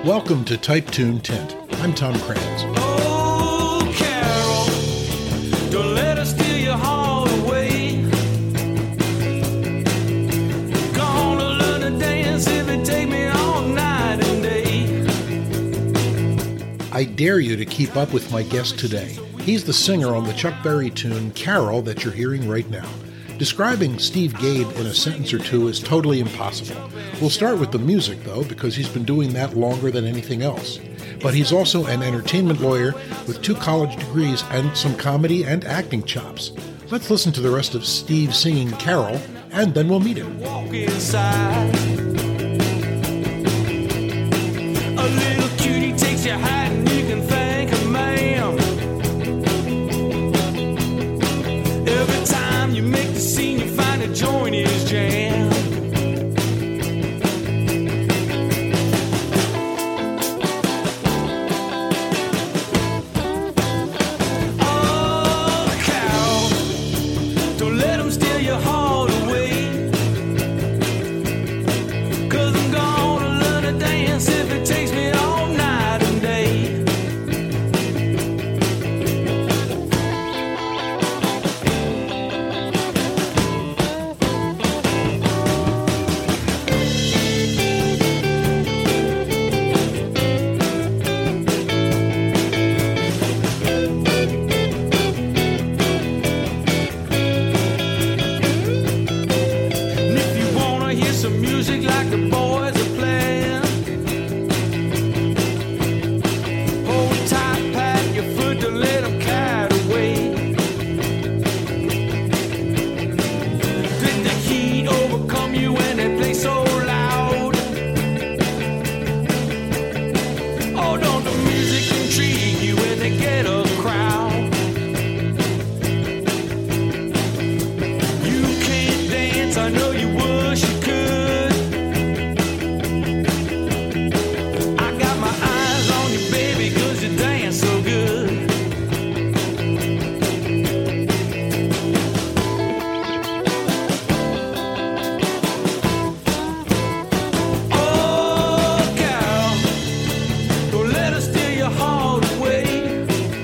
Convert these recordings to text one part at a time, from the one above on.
Welcome to Type Tune Tent. I'm Tom Kranz. Oh, Carol, don't let us steal your heart away. Gonna learn to dance if it take me all night and day. I dare you to keep up with my guest today. He's the singer on the Chuck Berry tune Carol that you're hearing right now. Describing Steve Gabe in a sentence or two is totally impossible. We'll start with the music, though, because he's been doing that longer than anything else. But he's also an entertainment lawyer with 2 college degrees and some comedy and acting chops. Let's listen to the rest of Steve singing Carol, and then we'll meet him. Walk inside. A little cutie takes your hat and you can thank her, ma'am. Every time you make the scene, you find a joint is jammed. Oh, Carol, don't let them steal your heart away. 'Cause I'm gonna learn to dance if it takes me all night and day. And if you wanna hear some music like the boys are playing, hold tight, pat your foot, don't let them cat away. Let the heat overcome you when they play so loud. Oh, don't the music intrigue you when they get a crowd? You can't dance, I know you wish you could. I got my eyes on you, baby, 'cause you dance so good. Oh, Carol, don't let us steal your heart away.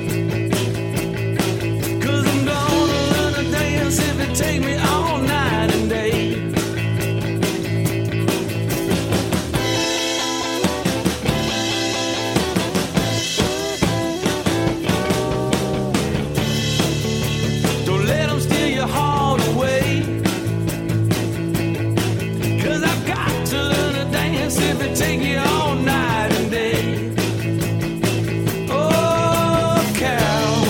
'Cause I'm gonna learn to dance if it take me all night and day. Don't let them steal your heart away. 'Cause I've got to learn to dance if it take you all night and day. Oh, Carol.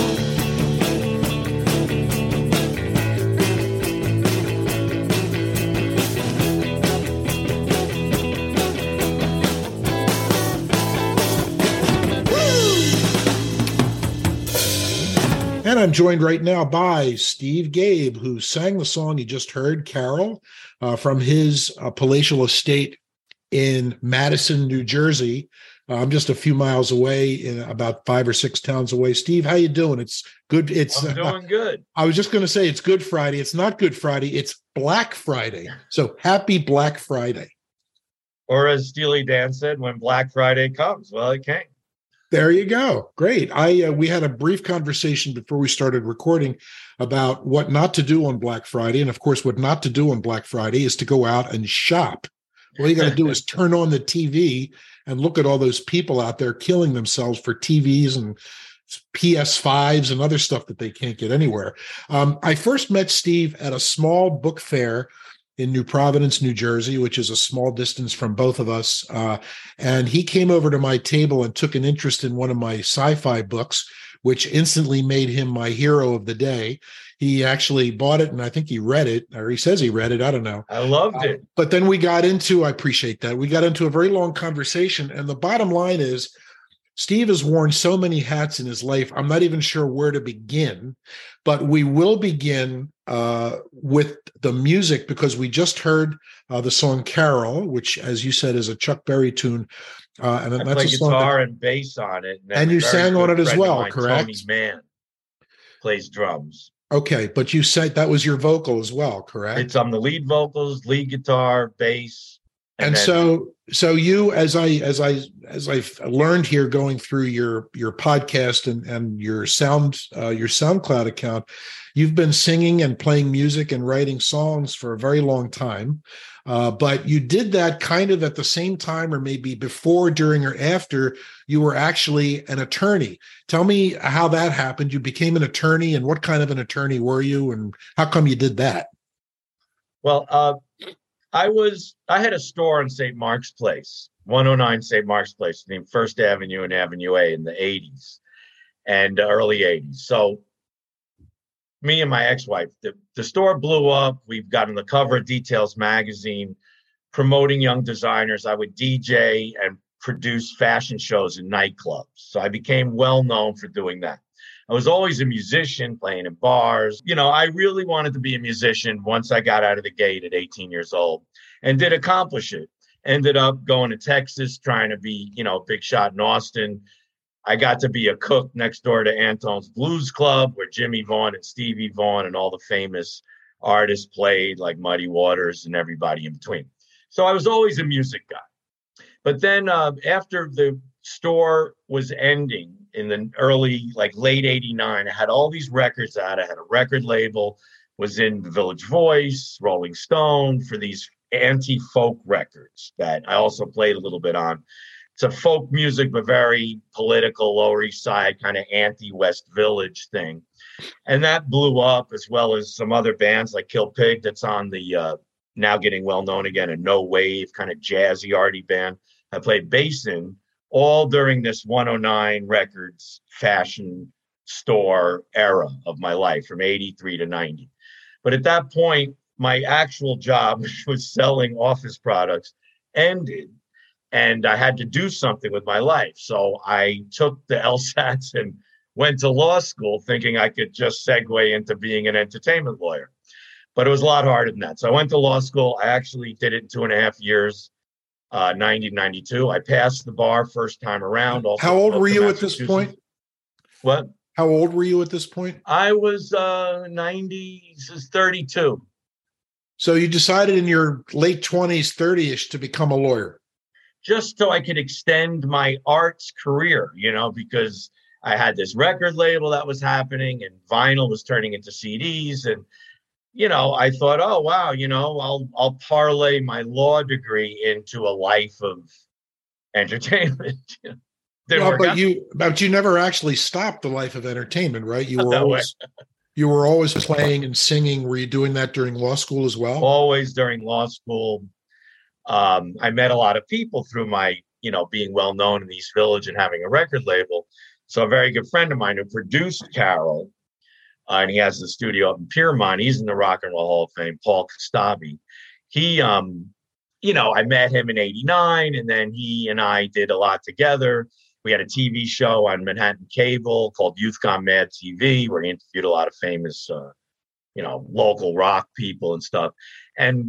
And I'm joined right now by Steve Gabe, who sang the song you just heard, Carol, from his palatial estate in Madison, New Jersey. I'm just a few miles away, in about 5 or 6 towns away. Steve, how you doing? It's good. I'm doing good. I was just going to say it's Good Friday. It's not Good Friday. It's Black Friday. So happy Black Friday. Or as Steely Dan said, when Black Friday comes, well, it came. There you go. Great. We had a brief conversation before we started recording about what not to do on Black Friday. And of course, what not to do on Black Friday is to go out and shop. All you got to do is turn on the TV and look at all those people out there killing themselves for TVs and PS5s and other stuff that they can't get anywhere. I first met Steve at a small book fair in New Providence, New Jersey, which is a small distance from both of us. And he came over to my table and took an interest in one of my sci-fi books, which instantly made him my hero of the day. He actually bought it, and I think he read it, or he says he read it. I don't know. I loved it. But then I appreciate that. We got into a very long conversation. And the bottom line is, Steve has worn so many hats in his life. I'm not even sure where to begin, but we will begin with the music, because we just heard the song Carol, which, as you said, is a Chuck Berry tune. And I that's play a song guitar and bass on it. And you sang on it as well, correct? Tony Mann plays drums. Okay, but you said that was your vocal as well, correct? I'm the lead vocals, lead guitar, bass, And then, so you, as I've learned here going through your podcast and your SoundCloud account, you've been singing and playing music and writing songs for a very long time. But you did that kind of at the same time, or maybe before, during, or after you were actually an attorney. Tell me how that happened. You became an attorney, and what kind of an attorney were you, and how come you did that? well, I had a store on St. Mark's Place, 109 St. Mark's Place, named First Avenue and Avenue A in the 80s and early 80s. So me and my ex-wife, the store blew up. We've got on the cover of Details magazine, promoting young designers. I would DJ and produce fashion shows in nightclubs. So I became well known for doing that. I was always a musician, playing in bars. I really wanted to be a musician once I got out of the gate at 18 years old, and did accomplish it. Ended up going to Texas, trying to be, big shot in Austin. I got to be a cook next door to Antone's Blues Club, where Jimmy Vaughn and Stevie Vaughan and all the famous artists played, like Muddy Waters and everybody in between. So I was always a music guy. But then after the store was ending in the late 89, I had all these records out. I had a record label, was in the Village Voice, Rolling Stone, for these anti-folk records that I also played a little bit on. It's a folk music, but very political, Lower East Side, kind of anti-West Village thing. And that blew up, as well as some other bands like Kill Pig, that's on the now getting well known again, a no wave, kind of jazzy, arty band. I played bass in, all during this 109 Records fashion store era of my life, from 83 to 90. But at that point, my actual job, which was selling office products, ended, and I had to do something with my life. So I took the LSATs and went to law school, thinking I could just segue into being an entertainment lawyer. But it was a lot harder than that. So I went to law school. I actually did it in 2.5 years, 90 to 92. I passed the bar first time around. Also, how old were you at this point? What? How old were you at this point? I was 32. So you decided in your late 20s, 30ish, to become a lawyer. Just so I could extend my arts career, because I had this record label that was happening, and vinyl was turning into CDs. And, I thought, oh, wow, I'll parlay my law degree into a life of entertainment. But you never actually stopped the life of entertainment, right? You were always playing and singing. Were you doing that during law school as well? Always during law school. I met a lot of people through my, being well known in the East Village and having a record label. So a very good friend of mine who produced Carol, and he has the studio up in Piermont. He's in the Rock and Roll Hall of Fame, Paul Kostabi. He, I met him in 89, and then he and I did a lot together. We had a TV show on Manhattan Cable called Youth Gone Mad TV, where he interviewed a lot of famous, local rock people and stuff. And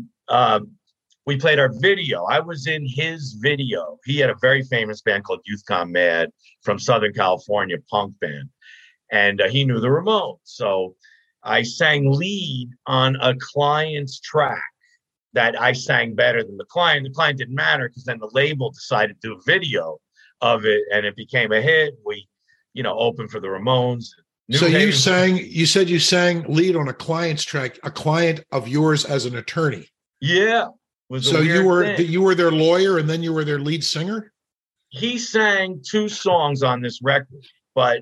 we played our video. I was in his video. He had a very famous band called Youth Gone Mad from Southern California, punk band. And he knew the Ramones. So I sang lead on a client's track that I sang better than the client. The client didn't matter, because then the label decided to do a video of it, and it became a hit. We, opened for the Ramones. So you said you sang lead on a client's track, a client of yours as an attorney. Yeah. So you were their lawyer, and then you were their lead singer? He sang 2 songs on this record, but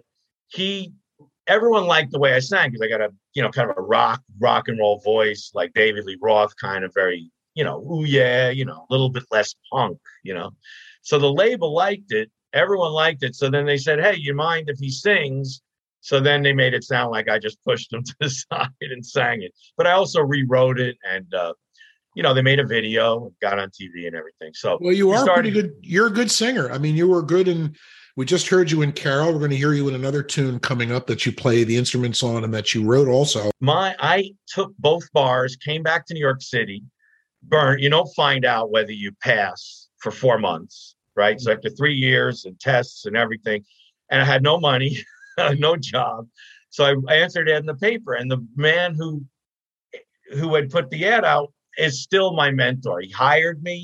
everyone liked the way I sang, because I got a, kind of a rock and roll voice, like David Lee Roth, kind of very, ooh yeah, a little bit less punk, So the label liked it. Everyone liked it. So then they said, hey, you mind if he sings? So then they made it sound like I just pushed him to the side and sang it. But I also rewrote it, and they made a video, got on TV and everything. So well, you are pretty good. You're a good singer. I mean, you were good, and we just heard you in Carol. We're going to hear you in another tune coming up that you play the instruments on and that you wrote also. I took both bars, came back to New York City, burned. You don't find out whether you pass for 4 months, right? So after 3 years and tests and everything, and I had no money, no job. So I answered it in the paper, and the man who had put the ad out is still my mentor. He hired me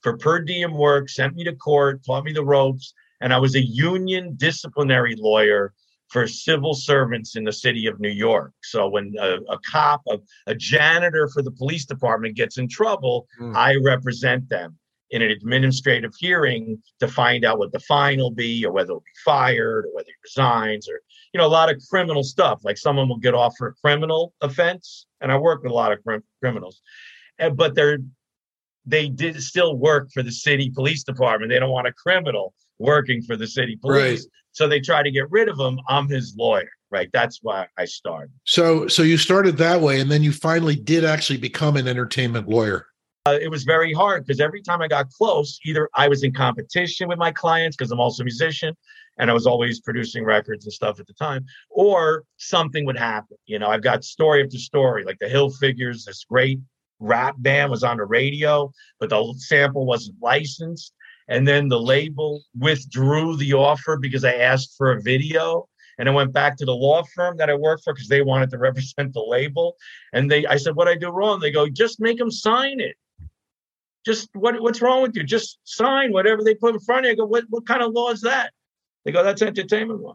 for per diem work, sent me to court, taught me the ropes. And I was a union disciplinary lawyer for civil servants in the city of New York. So when a cop, a janitor for the police department gets in trouble, I represent them in an administrative hearing to find out what the fine will be, or whether he'll be fired, or whether he resigns, or, you know, a lot of criminal stuff. Like someone will get off for a criminal offense, and I work with a lot of criminals, but they did still work for the city police department. They don't want a criminal working for the city police. Right. So they try to get rid of him. I'm his lawyer, right? That's why I started. So you started that way, and then you finally did actually become an entertainment lawyer. It was very hard because every time I got close, either I was in competition with my clients because I'm also a musician and I was always producing records and stuff at the time, or something would happen. You know, I've got story after story, like the Hill Figures, this great rap band was on the radio, but the sample wasn't licensed. And then the label withdrew the offer because I asked for a video. And I went back to the law firm that I worked for because they wanted to represent the label. And I said, what I do wrong? They go, just make them sign it. Just what's wrong with you? Just sign whatever they put in front of you. I go, what kind of law is that? They go, that's entertainment law.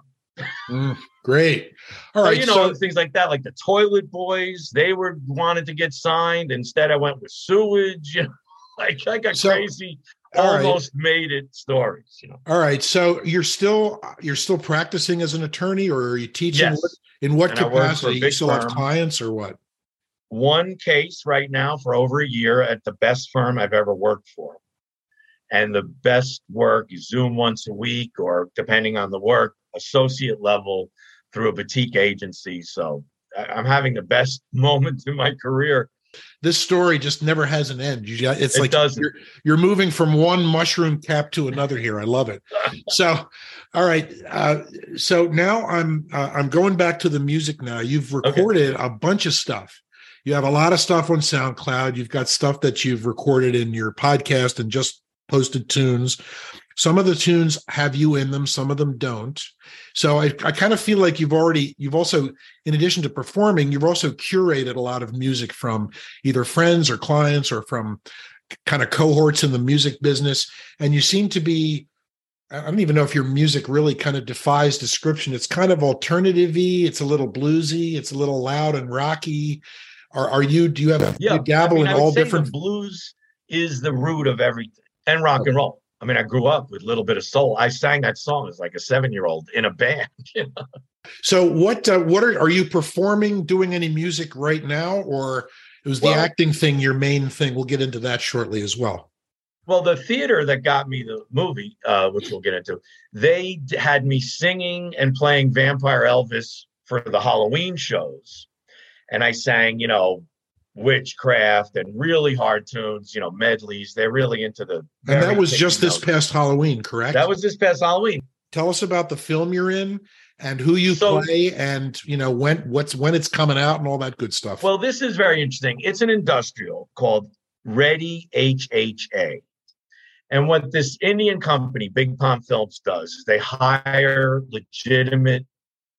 Great. All right. So, things like that, like the Toilet Boys, they wanted to get signed. Instead, I went with sewage. You know, like I got crazy. Almost made it stories, you know. All right. So you're still practicing as an attorney, or are you teaching? Yes. In what capacity? You still have clients or what? One case right now for over a year at the best firm I've ever worked for. And the best work is Zoom once a week, or depending on the work, associate level through a boutique agency. So I'm having the best moment in my career. This story just never has an end. It's like doesn't. You're moving from one mushroom cap to another here. I love it. So, all right. So now I'm going back to the music now. You've recorded a bunch of stuff. You have a lot of stuff on SoundCloud. You've got stuff that you've recorded in your podcast and just posted tunes. Some of the tunes have you in them, some of them don't. So I kind of feel like you've also, in addition to performing, you've also curated a lot of music from either friends or clients or from kind of cohorts in the music business. And you seem to be, I don't even know if your music really kind of defies description. It's kind of alternative-y. It's a little bluesy. It's a little loud and rocky. Do you have you dabble in all different? The blues is the root of everything, and rock and roll. I mean, I grew up with a little bit of soul. I sang that song as like a 7-year-old in a band. You know? So what are you performing, doing any music right now, or it was the acting thing your main thing? We'll get into that shortly as well. Well, the theater that got me the movie, which we'll get into, they had me singing and playing Vampire Elvis for the Halloween shows. And I sang, you know, Witchcraft and really hard tunes, you know, medleys. They're really into the. And that was just this past Halloween, correct? That was this past Halloween. Tell us about the film you're in and who you play, and you know when it's coming out and all that good stuff. Well, this is very interesting. It's an industrial called Ready HHA. And what this Indian company, Big Palm Films, does is they hire legitimate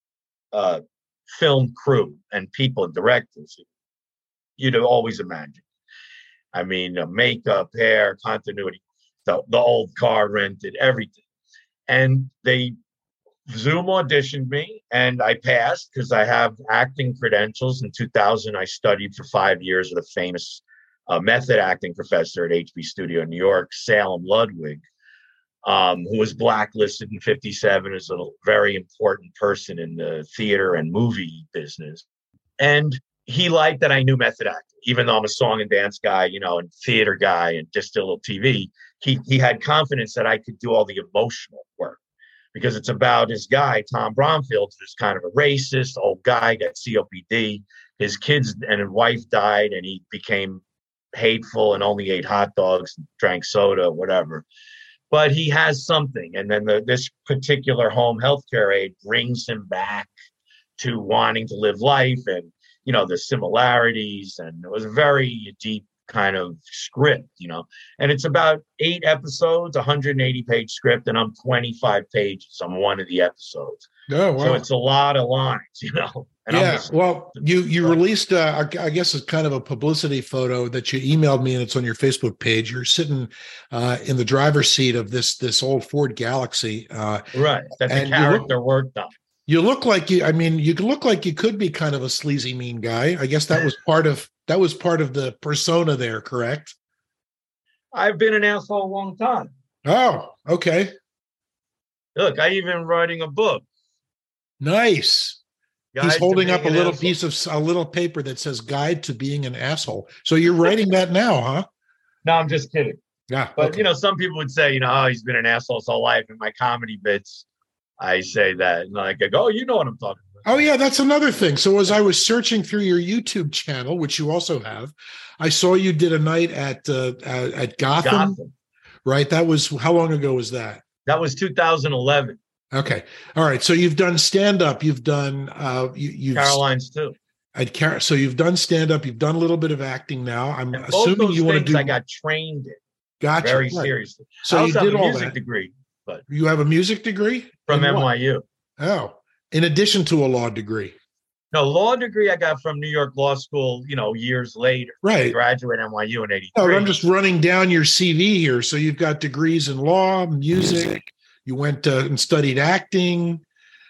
film crew and people and directors you'd always imagine. I mean, makeup, hair, continuity, the old car rented, everything. And they Zoom auditioned me, and I passed because I have acting credentials. In 2000, I studied for 5 years with a famous method acting professor at HB Studio in New York, Salem Ludwig, who was blacklisted in 57 as a very important person in the theater and movie business. And he liked that I knew method acting, even though I'm a song and dance guy, you know, and theater guy and just a little TV. He had confidence that I could do all the emotional work, because it's about his guy, Tom Bromfield, who's kind of a racist, old guy, got COPD. His kids and his wife died, and he became hateful and only ate hot dogs, and drank soda, whatever. But he has something. And then this particular home healthcare aide brings him back to wanting to live life and, you know, the similarities. And it was a very deep kind of script, and it's about 8 episodes, 180-page script, and I'm 25 pages on one of the episodes. Oh, wow. So it's a lot of lines, And yeah. Well, you released, I guess it's kind of a publicity photo that you emailed me, and it's on your Facebook page. You're sitting in the driver's seat of this old Ford Galaxy. Right. That the character worked on. You look like you look like you could be kind of a sleazy, mean guy. I guess that was part of the persona there, correct? I've been an asshole a long time. Oh, okay. Look, I even writing a book. Nice. He's holding up a little a little paper that says "Guide to Being an Asshole." So you're writing that now, huh? No, I'm just kidding. Yeah, but okay. Some people would say, oh, he's been an asshole his whole life. In my comedy bits, I say that, and I go, oh, you know what I'm talking about. Oh yeah, that's another thing. So as I was searching through your YouTube channel, which you also have, I saw you did a night at Gotham. Right? That was, how long ago was that? That was 2011. Okay. All right. So you've done stand-up. You've done you've Caroline's too. So you've done stand-up. You've done a little bit of acting now. I'm and assuming you want to do. I got trained in. Gotcha. Very seriously. So I you also did have a all music that. degree, but You have a music degree from NYU. Oh, in addition to a law degree. No, law degree I got from New York Law School, years later. Right. I graduated NYU in 83. No, I'm just running down your CV here. So you've got degrees in law, music. You went and studied acting.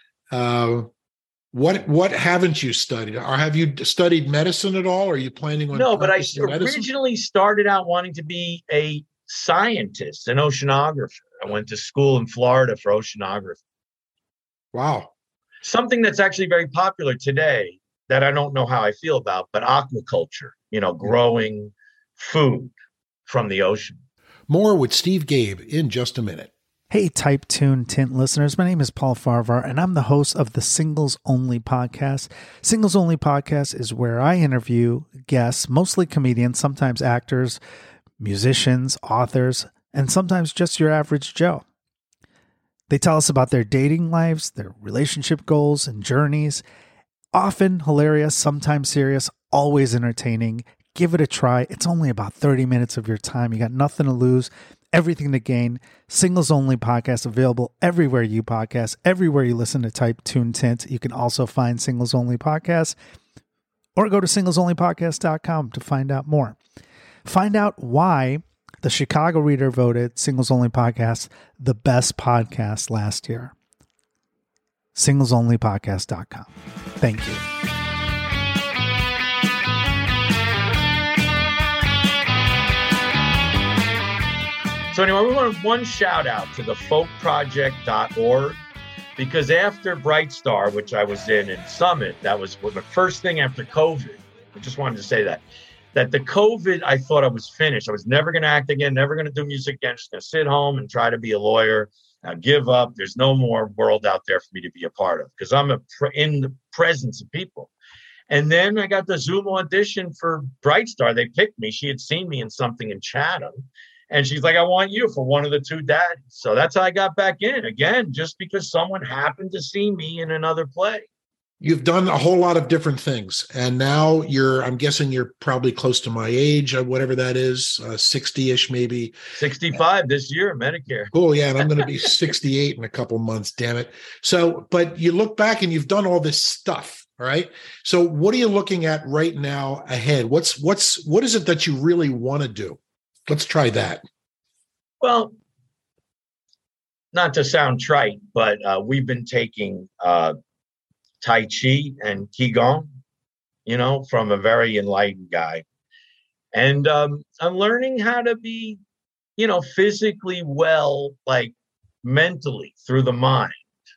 What haven't you studied? Or have you studied medicine at all? Or are you planning on? No, but I medicine? originally started out wanting to be a scientist, an oceanographer. I went to school in Florida for oceanography. Wow. Something that's actually very popular today that I don't know how I feel about, but aquaculture, growing food from the ocean. More with Steve Gabe in just a minute. Hey, Type Tune Tint listeners. My name is Paul Farvar, and I'm the host of the Singles Only Podcast. Singles Only Podcast is where I interview guests, mostly comedians, sometimes actors, musicians, authors, and sometimes just your average Joe. They tell us about their dating lives, their relationship goals and journeys, often hilarious, sometimes serious, always entertaining. Give it a try. It's only about 30 minutes of your time. You got nothing to lose, everything to gain. Singles Only Podcast available everywhere you podcast, everywhere you listen to Type Tune Tint. You can also find Singles Only Podcast or go to singlesonlypodcast.com to find out more. Find out why the Chicago Reader voted Singles Only Podcast the best podcast last year. singlesonlypodcast.com. Thank you. So anyway, we want one shout out to the folkproject.org, because after Bright Star, which I was in Summit, that was the first thing after COVID. I just wanted to say that the COVID, I thought I was finished. I was never going to act again, never going to do music again, just going to sit home and try to be a lawyer. Now give up. There's no more world out there for me to be a part of, because I'm in the presence of people. And then I got the Zoom audition for Bright Star. They picked me. She had seen me in something in Chatham. And she's like, I want you for one of the two daddies. So that's how I got back in again, just because someone happened to see me in another play. You've done a whole lot of different things. And now I'm guessing you're probably close to my age, whatever that is, 60-ish maybe. 65 this year, Medicare. Cool. Yeah. And I'm going to be 68 in a couple months, damn it. So, but you look back and you've done all this stuff. All right. So what are you looking at right now ahead? What is it that you really want to do? Let's try that. Well, not to sound trite, but we've been taking Tai Chi and Qigong, from a very enlightened guy. And I'm learning how to be, physically well, like mentally through the mind.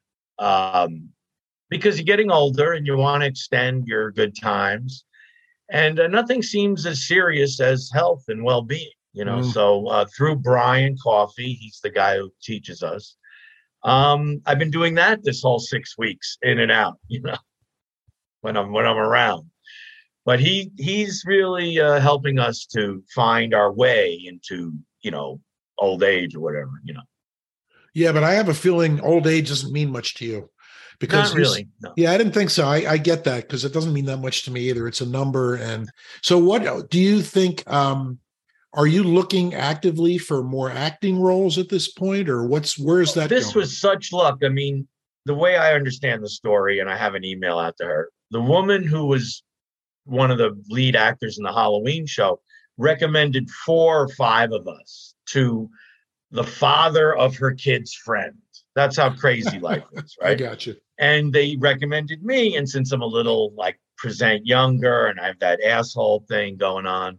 Because you're getting older and you want to extend your good times. And nothing seems as serious as health and well-being, So through Brian Coffey, he's the guy who teaches us. I've been doing that this whole 6 weeks in and out, when I'm around. But he's really helping us to find our way into, old age or whatever, Yeah, but I have a feeling old age doesn't mean much to you. Because Not really. No. yeah, I didn't think so. I get that because it doesn't mean that much to me either. It's a number. And so what do you think? Are you looking actively for more acting roles at this point, or where's that This going? was such luck. I mean, the way I understand the story, and I have an email out to her, the woman who was one of the lead actors in the Halloween show recommended 4 or 5 of us to the father of her kid's friend. That's how crazy life is, I right? got you. And they recommended me. And since I'm a little like present younger and I have that asshole thing going on,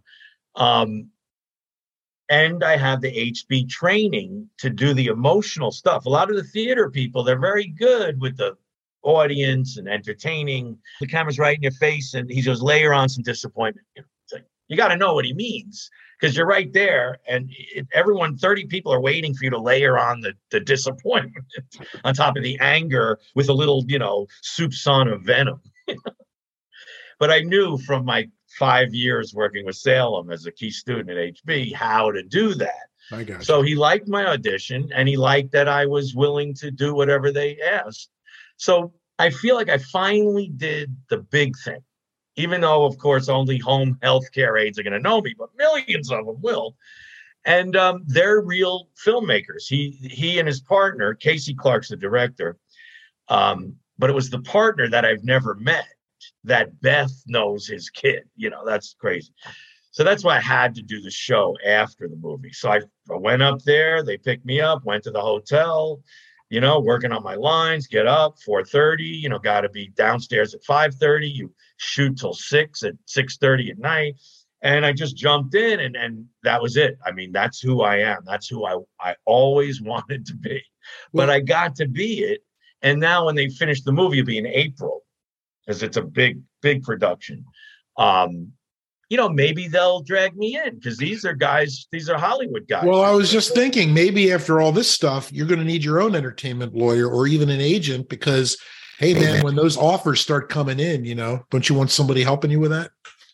and I have the HB training to do the emotional stuff. A lot of the theater people, they're very good with the audience and entertaining. The camera's right in your face, and he goes, layer on some disappointment. It's like, you got to know what he means because you're right there, and everyone, 30 people are waiting for you to layer on the disappointment on top of the anger with a little, soupçon of venom. But I knew from my 5 years working with Salem as a key student at HB how to do that. I got you. So he liked my audition, and he liked that I was willing to do whatever they asked. So I feel like I finally did the big thing, even though, of course, only home healthcare aides are going to know me, but millions of them will. And they're real filmmakers. He and his partner, Casey Clark's the director, but it was the partner that I've never met that Beth knows his kid. That's crazy. So that's why I had to do the show after the movie. So I went up there, they picked me up, went to the hotel, working on my lines, get up 4:30, got to be downstairs at 5:30. You shoot till 6 at 6:30 at night. And I just jumped in and that was it. I mean, that's who I am. That's who I always wanted to be. But I got to be it. And now when they finish the movie, it'll be in April because it's a big, big production. Maybe they'll drag me in because these are Hollywood guys. Well, I was just thinking maybe after all this stuff, you're going to need your own entertainment lawyer or even an agent because, hey, man, when those offers start coming in, don't you want somebody helping you with that?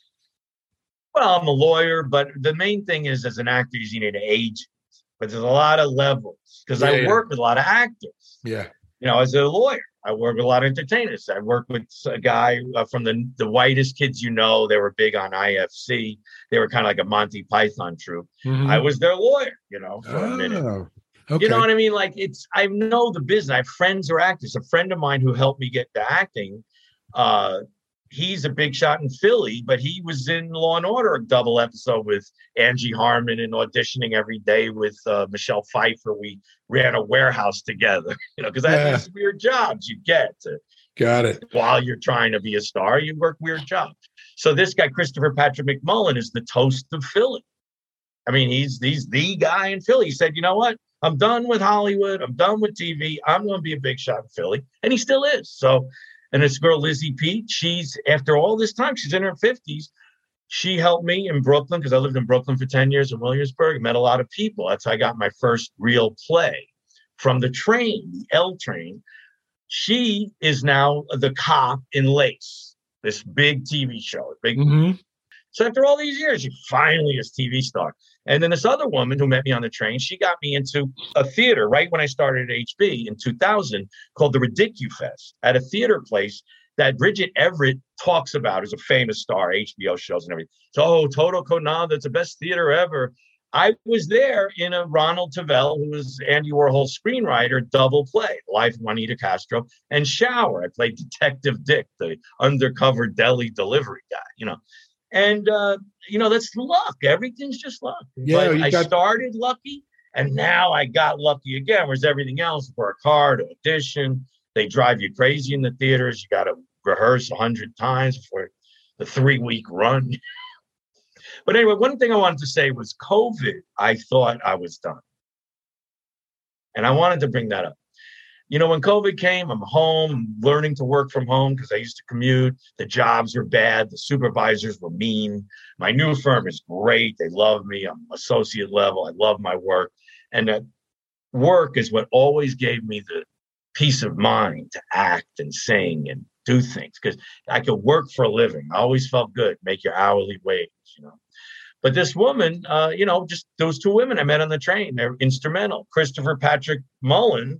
Well, I'm a lawyer, but the main thing is as an actor, you need an agent. But there's a lot of levels because I work with a lot of actors. Yeah. As a lawyer, I work with a lot of entertainers. I work with a guy from the whitest kids, they were big on IFC. They were kind of like a Monty Python troupe. Mm-hmm. I was their lawyer, for a minute. Okay. You know what I mean? Like I know the business. I have friends who are actors. A friend of mine who helped me get to acting, he's a big shot in Philly, but he was in Law and Order, a double episode with Angie Harmon and auditioning every day with Michelle Pfeiffer. We ran a warehouse together, because I had these weird jobs you get. Got it. While you're trying to be a star, you work weird jobs. So this guy, Christopher Patrick McMullen, is the toast of Philly. I mean, he's the guy in Philly. He said, you know what? I'm done with Hollywood. I'm done with TV. I'm going to be a big shot in Philly. And he still is. So, and this girl, Lizzie Pete, she's, after all this time, she's in her 50s. She helped me in Brooklyn because I lived in Brooklyn for 10 years in Williamsburg, met a lot of people. That's how I got my first real play from the train, the L train. She is now the cop in Lace, this big TV show. So after all these years, she finally is TV star. And then this other woman who met me on the train, she got me into a theater right when I started at HB in 2000 called the Ridicufest at a theater place that Bridget Everett talks about as a famous star, HBO shows and everything. So, Toto Konad, that's the best theater ever. I was there in a Ronald Tavel, who was Andy Warhol's screenwriter, double play, Life of Juanita Castro, and Shower. I played Detective Dick, the undercover deli delivery guy, And, that's luck. Everything's just luck. Yeah, but I started lucky, and now I got lucky again, whereas everything else, work hard, audition. They drive you crazy in the theaters. You got to rehearse 100 times before the 3-week run. But anyway, one thing I wanted to say was COVID, I thought I was done. And I wanted to bring that up. When COVID came, I'm home, learning to work from home because I used to commute. The jobs were bad. The supervisors were mean. My new firm is great. They love me. I'm associate level. I love my work. And that work is what always gave me the peace of mind to act and sing and do things because I could work for a living. I always felt good, make your hourly wage, But this woman, just those two women I met on the train, they're instrumental. Christopher Patrick Mullen,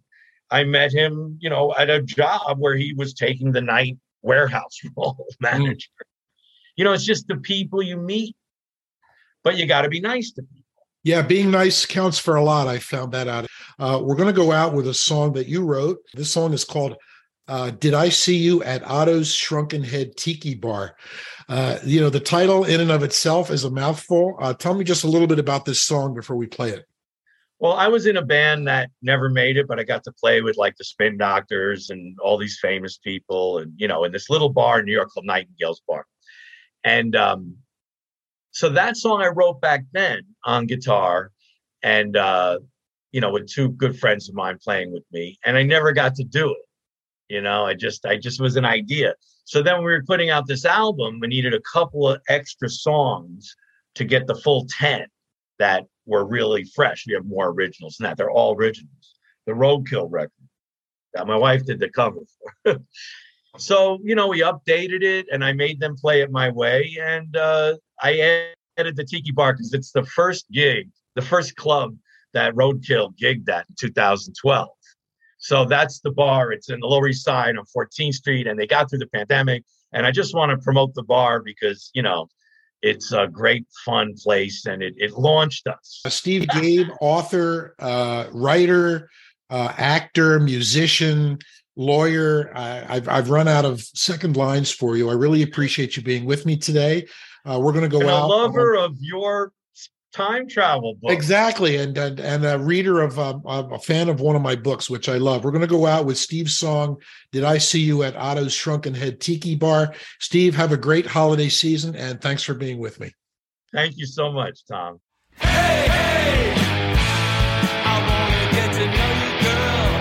I met him, at a job where he was taking the night warehouse role manager. It's just the people you meet, but you got to be nice to people. Yeah, being nice counts for a lot. I found that out. We're going to go out with a song that you wrote. This song is called Did I See You at Otto's Shrunken Head Tiki Bar? The title in and of itself is a mouthful. Tell me just a little bit about this song before we play it. Well, I was in a band that never made it, but I got to play with like the Spin Doctors and all these famous people. And, in this little bar in New York called Nightingale's Bar. And so that song I wrote back then on guitar and, with two good friends of mine playing with me. And I never got to do it. I just was an idea. So then when we were putting out this album, we needed a couple of extra songs to get the full 10 that were really fresh. We have more originals than that. They're all originals. The Roadkill record that my wife did the cover for. So, we updated it and I made them play it my way. And I added the Tiki Bar because it's the first club that Roadkill gigged at in 2012. So that's the bar. It's in the Lower East Side on 14th Street. And they got through the pandemic. And I just want to promote the bar because, it's a great, fun place, and it launched us. Steve Gabe, author, writer, actor, musician, lawyer. I've run out of second lines for you. I really appreciate you being with me today. We're going to go out. A lover of your time travel book. Exactly, and a reader of a fan of one of my books, which I love. We're going to go out with Steve's song, Did I See You at Otto's Shrunken Head Tiki Bar? Steve, have a great holiday season, and thanks for being with me. Thank you so much, Tom. Hey, hey, I wanna get to know you, girl.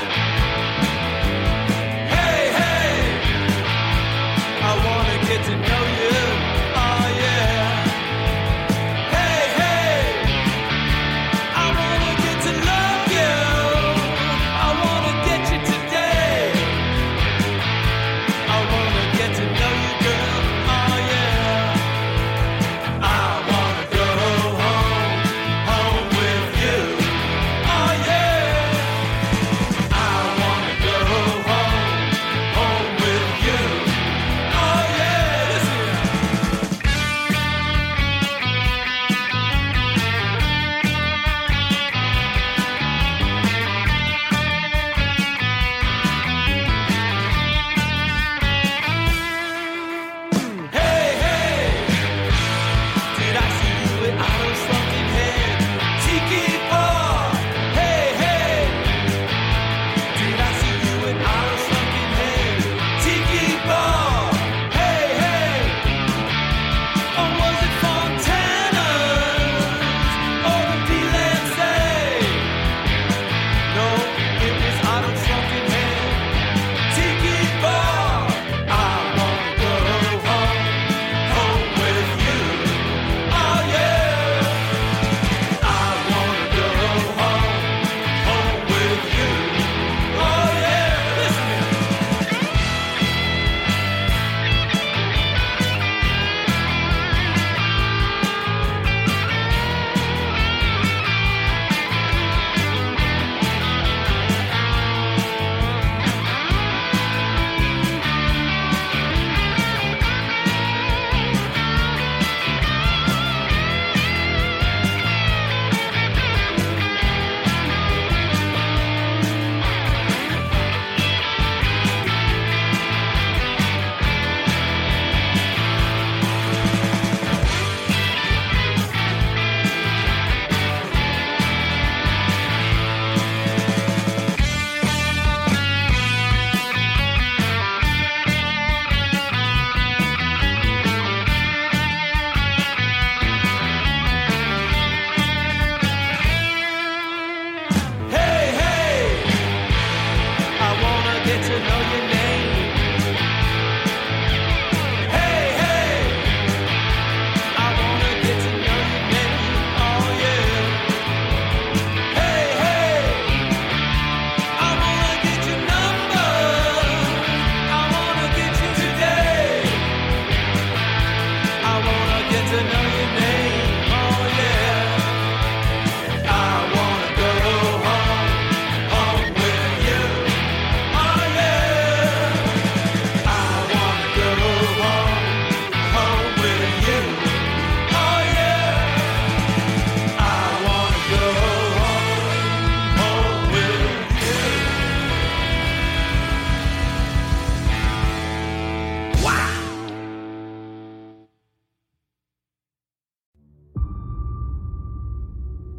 Hey, hey, I wanna get to know you. Oh, yeah. Hey, hey, I wanna get to love you. I wanna get you today. I wanna get to know you, girl. Oh, yeah. I wanna go home, home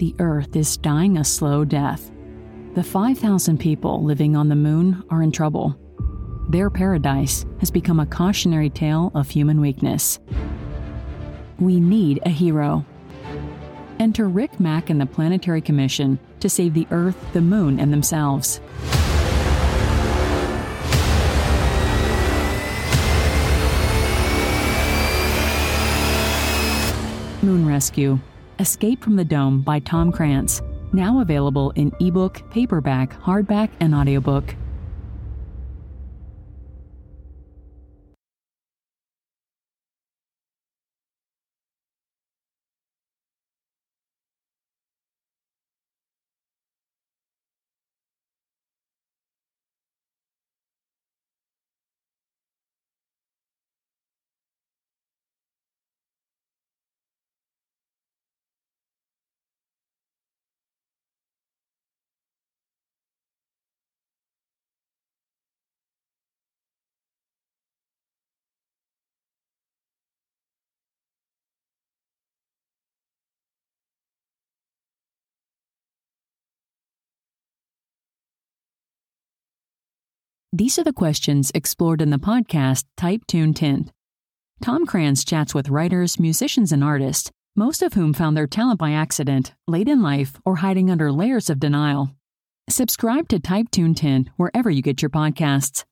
the Earth is dying a slow death. The 5,000 people living on the moon are in trouble. Their paradise has become a cautionary tale of human weakness. We need a hero. Enter Rick Mack and the Planetary Commission to save the Earth, the Moon, and themselves. Moon Rescue: Escape from the Dome by Tom Krantz. Now available in ebook, paperback, hardback, and audiobook. These are the questions explored in the podcast Type Tune Tint. Tom Krantz chats with writers, musicians, and artists, most of whom found their talent by accident, late in life, or hiding under layers of denial. Subscribe to Type Tune Tint wherever you get your podcasts.